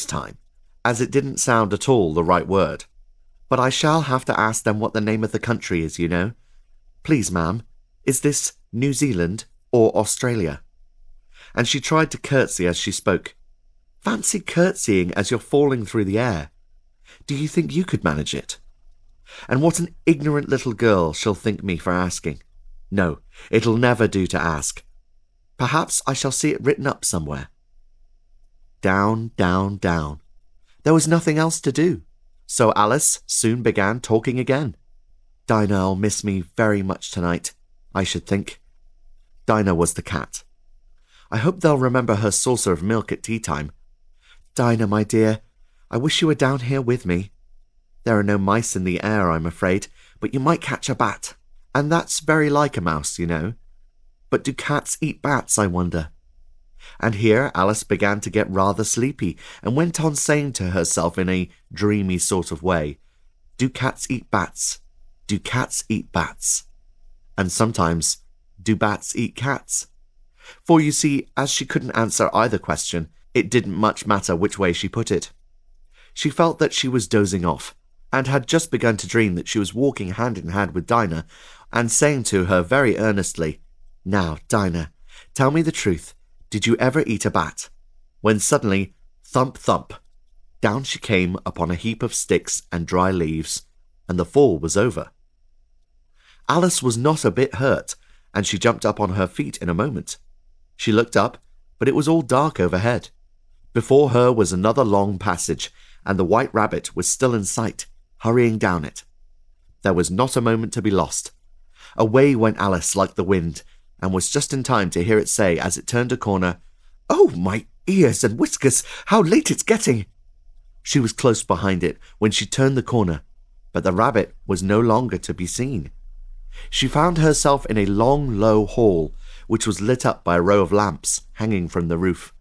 time, as it didn't sound at all the right word. But I shall have to ask them what the name of the country is, you know. Please, ma'am, is this New Zealand or Australia? And she tried to curtsy as she spoke. Fancy curtsying as you're falling through the air. Do you think you could manage it? And what an ignorant little girl she'll think me for asking. No, it'll never do to ask. Perhaps I shall see it written up somewhere. Down, down, down. There was nothing else to do, so Alice soon began talking again. Dinah'll miss me very much tonight, I should think. Dinah was the cat. I hope they'll remember her saucer of milk at tea time. Dinah, my dear, I wish you were down here with me. There are no mice in the air, I'm afraid, but you might catch a bat, and that's very like a mouse, you know. But do cats eat bats, I wonder? And here Alice began to get rather sleepy, and went on saying to herself in a dreamy sort of way, Do cats eat bats? Do cats eat bats? And sometimes, do bats eat cats? For you see, as she couldn't answer either question, it didn't much matter which way she put it. She felt that she was dozing off, and had just begun to dream that she was walking hand in hand with Dinah, and saying to her very earnestly, Now, Dinah, tell me the truth. Did you ever eat a bat? When suddenly, thump, thump, down she came upon a heap of sticks and dry leaves, and the fall was over. Alice was not a bit hurt, and she jumped up on her feet in a moment. She looked up, but it was all dark overhead. Before her was another long passage, and the White Rabbit was still in sight, hurrying down it. There was not a moment to be lost. Away went Alice like the wind, and was just in time to hear it say as it turned a corner, Oh, my ears and whiskers, how late it's getting! She was close behind it when she turned the corner, but the rabbit was no longer to be seen. She found herself in a long, low hall, which was lit up by a row of lamps hanging from the roof.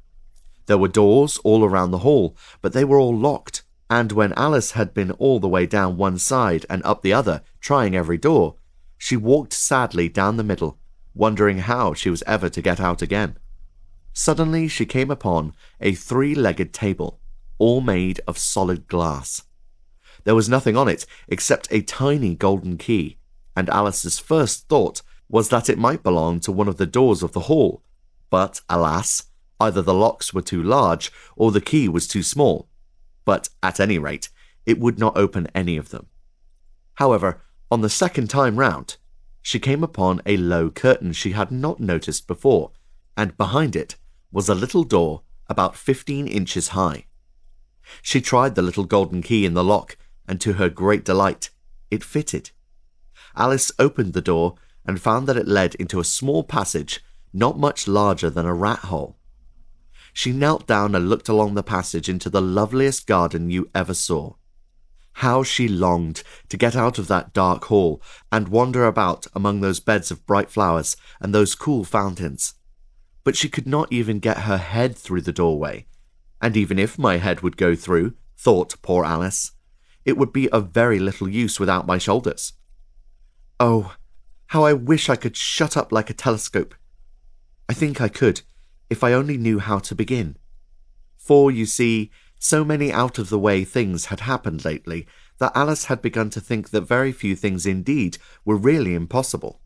There were doors all around the hall, but they were all locked, and when Alice had been all the way down one side and up the other, trying every door, she walked sadly down the middle, wondering how she was ever to get out again. Suddenly she came upon a three-legged table, all made of solid glass. There was nothing on it except a tiny golden key, and Alice's first thought was that it might belong to one of the doors of the hall, but, alas, either the locks were too large or the key was too small, but, at any rate, it would not open any of them. However, on the second time round, she came upon a low curtain she had not noticed before, and behind it was a little door about 15 inches high. She tried the little golden key in the lock, and to her great delight, it fitted. Alice opened the door and found that it led into a small passage not much larger than a rat hole. She knelt down and looked along the passage into the loveliest garden you ever saw. How she longed to get out of that dark hall and wander about among those beds of bright flowers and those cool fountains. But she could not even get her head through the doorway, and even if my head would go through, thought poor Alice, it would be of very little use without my shoulders. Oh, how I wish I could shut up like a telescope. I think I could, if I only knew how to begin. For, you see, so many out-of-the-way things had happened lately that Alice had begun to think that very few things indeed were really impossible.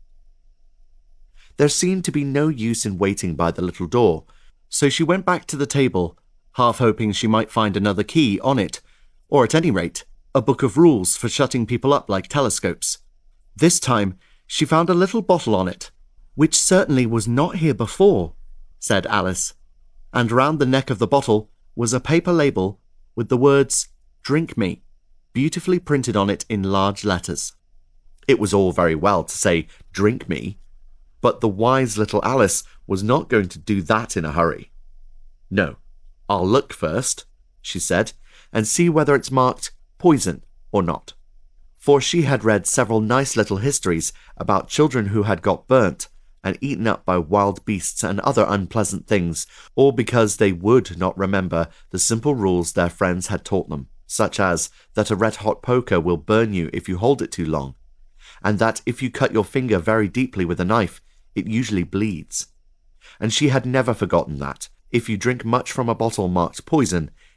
There seemed to be no use in waiting by the little door, so she went back to the table, half hoping she might find another key on it, or at any rate, a book of rules for shutting people up like telescopes. This time, she found a little bottle on it, which certainly was not here before, said Alice, and round the neck of the bottle was a paper label with the words, Drink Me, beautifully printed on it in large letters. It was all very well to say, Drink me, but the wise little Alice was not going to do that in a hurry. No, I'll look first, she said, and see whether it's marked poison or not. For she had read several nice little histories about children who had got burnt and eaten up by wild beasts and other unpleasant things, all because they would not remember the simple rules their friends had taught them, such as that a red-hot poker will burn you if you hold it too long, and that if you cut your finger very deeply with a knife, it usually bleeds. And she had never forgotten that, if you drink much from a bottle marked poison,